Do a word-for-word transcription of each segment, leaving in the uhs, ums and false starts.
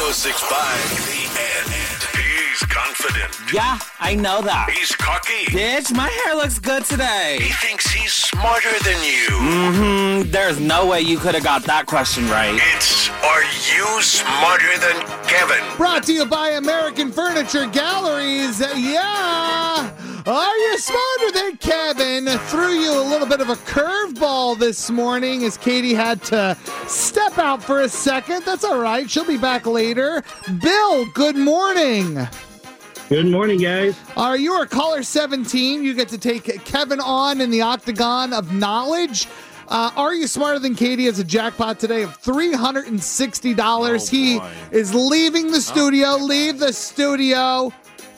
oh six point five, The End. He's confident. Yeah, I know that. He's cocky. Bitch, my hair looks good today. He thinks he's smarter than you. Mm-hmm. There's no way you could have got that question right. It's Are You Smarter Than Kevin? Brought to you by American Furniture Galleries. Yeah! Are you smarter than Kevin? Threw you a little bit of a curveball this morning as Katie had to step out for a second. That's all right. She'll be back later. Bill, good morning. Good morning, guys. Are you are caller seventeen? You get to take Kevin on in the octagon of knowledge. Uh, Are You Smarter Than Katie has a jackpot today of three hundred sixty dollars. Oh, he boy. is leaving the studio. Oh. Leave the studio.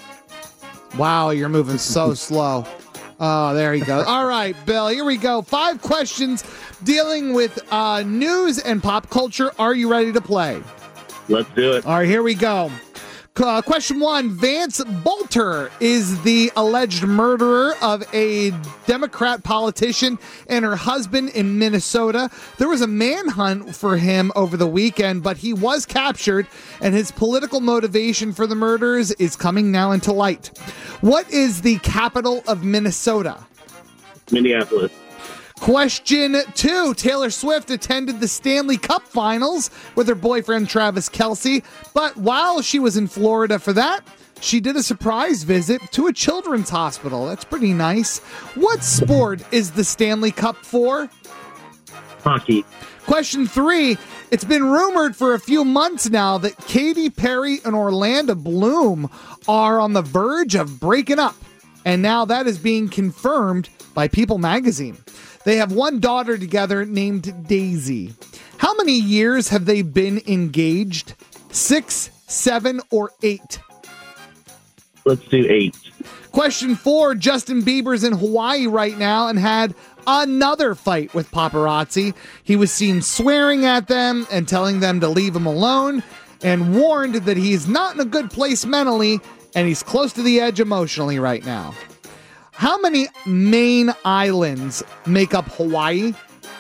Wow, you're moving so slow. Oh, there you go. All right, Bill, here we go. Five questions dealing with uh, news and pop culture. Are you ready to play? Let's do it. All right, here we go. Uh, question one, Vance Bolter is the alleged murderer of a Democrat politician and her husband in Minnesota. There was a manhunt for him over the weekend, but he was captured, and his political motivation for the murders is coming now into light. What is the capital of Minnesota? Minneapolis. Question two, Taylor Swift attended the Stanley Cup Finals with her boyfriend Travis Kelce, but while she was in Florida for that, she did a surprise visit to a children's hospital. That's pretty nice. What sport is the Stanley Cup for? Hockey. Question three, it's been rumored for a few months now that Katy Perry and Orlando Bloom are on the verge of breaking up, and now that is being confirmed by People magazine. They have one daughter together named Daisy. How many years have they been engaged? Six, seven, or eight? Let's do eight. Question four, Justin Bieber's in Hawaii right now and had another fight with paparazzi. He was seen swearing at them and telling them to leave him alone and warned that he's not in a good place mentally and he's close to the edge emotionally right now. How many main islands make up Hawaii?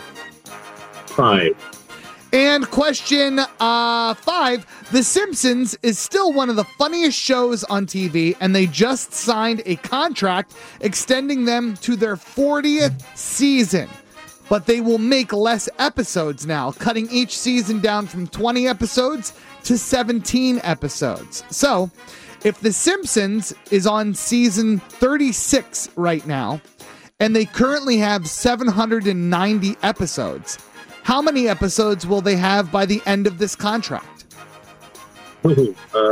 Five. And question uh, five, The Simpsons is still one of the funniest shows on T V, and they just signed a contract extending them to their fortieth season. But they will make less episodes now, cutting each season down from twenty episodes to seventeen episodes. So, if The Simpsons is on season thirty-six right now, and they currently have seven hundred ninety episodes, how many episodes will they have by the end of this contract? um,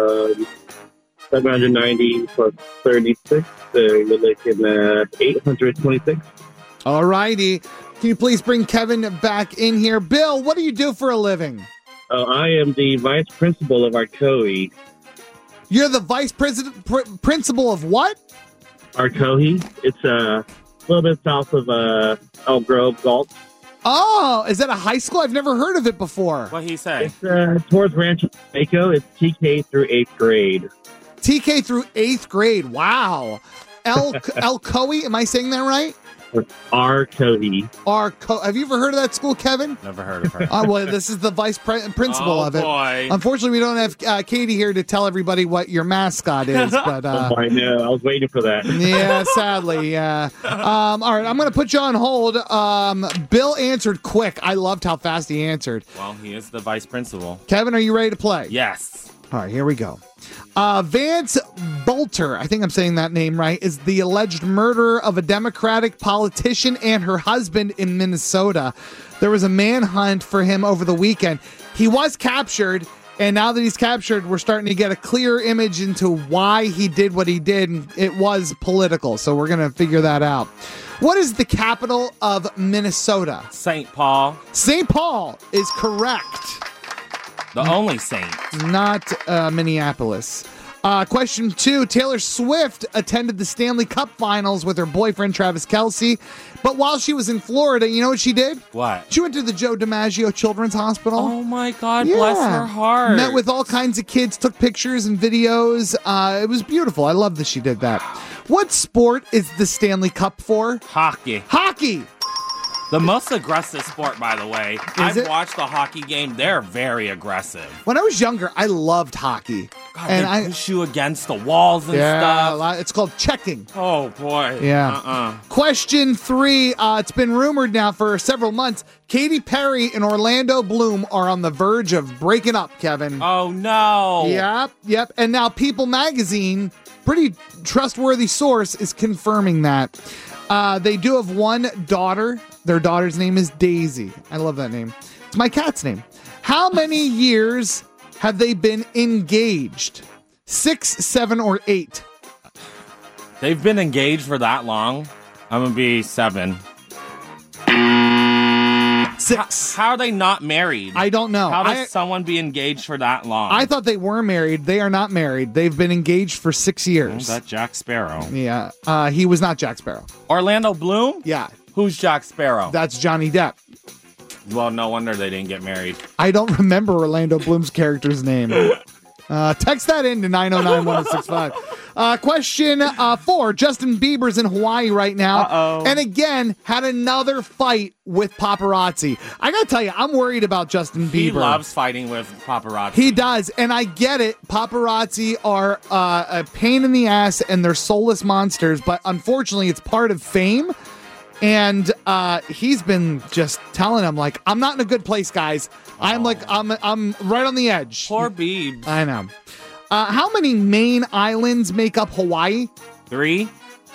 seven hundred ninety plus thirty-six, so you're looking at eight hundred twenty-six. All righty. Can you please bring Kevin back in here? Bill, what do you do for a living? Uh, I am the vice principal of Arcohe. You're the vice president, pr- principal of what? Arcohe. It's uh, a little bit south of uh, Elk Grove, Galt. Oh, is that a high school? I've never heard of it before. What'd he say? It's uh, towards Rancho Waco. It's T K through eighth grade. T K through eighth grade. Wow. El Elcohe, am I saying that right? Arcohe. Arco. Have you ever heard of that school, Kevin? Never heard of her. Oh, well, this is the vice pre- principal oh, of it. Boy. Unfortunately, we don't have uh, Katie here to tell everybody what your mascot is. But uh, oh, I know. I was waiting for that. yeah, sadly, yeah. Um, all right, I'm going to put you on hold. Um, Bill answered quick. I loved how fast he answered. Well, he is the vice principal. Kevin, are you ready to play? Yes. All right, here we go. Uh, Vance Bolter, I think I'm saying that name right, is the alleged murderer of a Democratic politician and her husband in Minnesota. There was a manhunt for him over the weekend. He was captured, and now that he's captured, we're starting to get a clear image into why he did what he did. And it was political, so we're going to figure that out. What is the capital of Minnesota? Saint Paul. Saint Paul is correct. The only saint. Not uh, Minneapolis. Uh, question two, Taylor Swift attended the Stanley Cup Finals with her boyfriend, Travis Kelce. But while she was in Florida, you know what she did? What? She went to the Joe DiMaggio Children's Hospital. Oh, my God. Yeah. Bless her heart. Met with all kinds of kids, took pictures and videos. Uh, it was beautiful. I love that she did that. What sport is the Stanley Cup for? Hockey. Hockey. The most aggressive sport, by the way. I've it? watched the hockey game. They're very aggressive. When I was younger, I loved hockey. God, and they I push you against the walls and yeah, a stuff. lot- it's called checking. Oh, boy. Yeah. Uh-uh. Question three. Uh, it's been rumored now for several months. Katy Perry and Orlando Bloom are on the verge of breaking up, Kevin. Oh, no. Yep, yep. And now People Magazine, pretty trustworthy source, is confirming that. Uh, they do have one daughter. Their daughter's name is Daisy. I love that name. It's my cat's name. How many years have they been engaged? Six, seven, or eight? They've been engaged for that long? I'm going to be seven. Six. How are they not married? I don't know. How does I, someone be engaged for that long? I thought they were married. They are not married. They've been engaged for six Oh, years. that Jack Sparrow. Yeah. Uh, he was not Jack Sparrow. Orlando Bloom? Yeah. Who's Jack Sparrow? That's Johnny Depp. Well, no wonder they didn't get married. I don't remember Orlando Bloom's character's name. Uh, text that in to nine oh nine, one oh six five. Uh, question uh, four. Justin Bieber's in Hawaii right now. Uh-oh. And again, had another fight with paparazzi. I got to tell you, I'm worried about Justin Bieber. He loves fighting with paparazzi. He does, and I get it. Paparazzi are uh, a pain in the ass, and they're soulless monsters, but unfortunately, it's part of fame. And uh, he's been just telling him, like, I'm not in a good place, guys. I'm like, I'm I'm right on the edge. Poor Biebs. I know. Uh, how many main islands make up Hawaii? Three?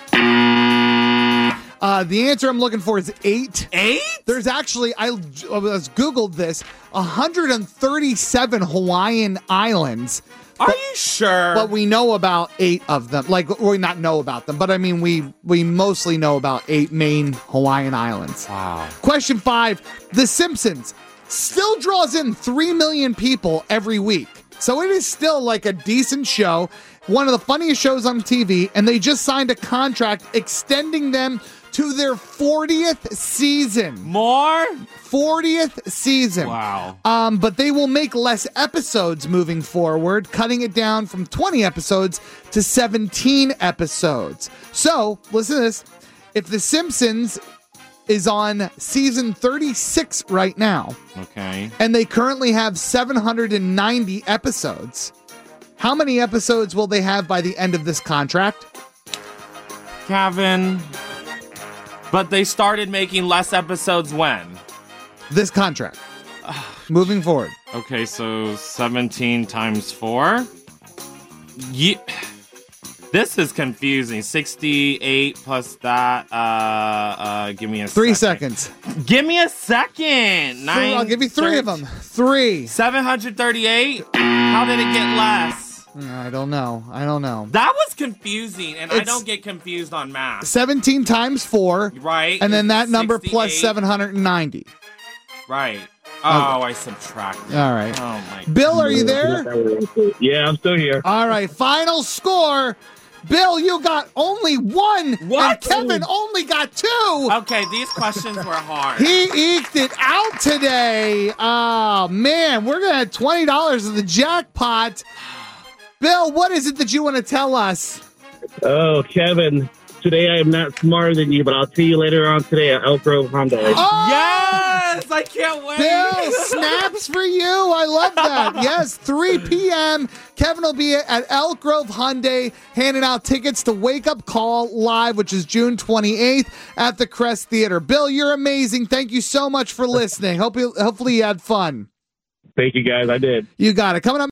Uh, the answer I'm looking for is eight. Eight? There's actually, I, I was Googled this, one hundred thirty-seven Hawaiian islands. Are you sure? But we know about eight of them. Like, we not know about them, but I mean, we we mostly know about eight main Hawaiian islands. Wow. Question five. The Simpsons still draws in three million people every week. So it is still like a decent show, one of the funniest shows on T V, and they just signed a contract extending them to their fortieth season. More? fortieth season. Wow. Um, but they will make less episodes moving forward, cutting it down from twenty episodes to seventeen episodes. So, listen to this. If The Simpsons is on season thirty-six right now, Okay. and they currently have seven hundred ninety episodes, how many episodes will they have by the end of this contract? Kevin. But they started making less episodes when? This contract. Moving forward. Okay, so seventeen times four. Yeah. This is confusing. sixty-eight plus that. Uh, uh, give me a Three second. seconds. Give me a second. Nine. Three, I'll give you three of them. Three. seven hundred thirty-eight? How did it get less? I don't know. I don't know. That was confusing, and I It's- don't get confused on math. seventeen times four. Right? And then It's that number plus sixty-eight. seven hundred ninety. Right. Oh, I subtracted. All right. Oh, my Bill, are you there? Yeah, I'm still here. All right. Final score. Bill, you got only one. What? And Kevin only got two. Okay, these questions were hard. He eked it out today. Oh, man. We're going to have twenty dollars in the jackpot. Bill, what is it that you want to tell us? Oh, Kevin, today I am not smarter than you, but I'll see you later on today at Elk Grove Honda. Oh, Yes! I can't wait! Bill, snaps for you. I love that. Yes, three p.m. Kevin will be at Elk Grove Hyundai handing out tickets to Wake Up Call Live, which is June twenty-eighth at the Crest Theater. Bill, you're amazing. Thank you so much for listening. Hope you, hopefully you had fun. Thank you, guys. I did. You got it. Coming up.